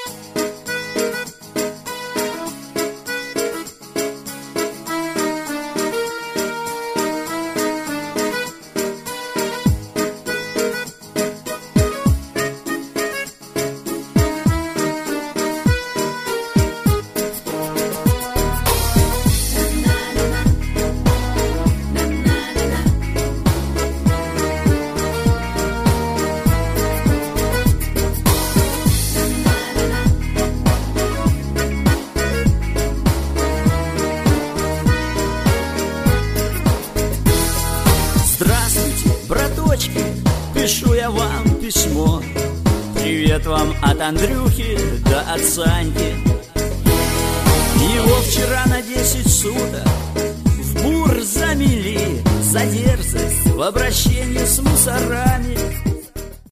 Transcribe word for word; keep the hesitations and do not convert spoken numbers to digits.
Пишу я вам письмо. Привет вам от Андрюхи да от Саньки. Его вчера на десять суток в БУР замели за дерзость в обращении с мусорами.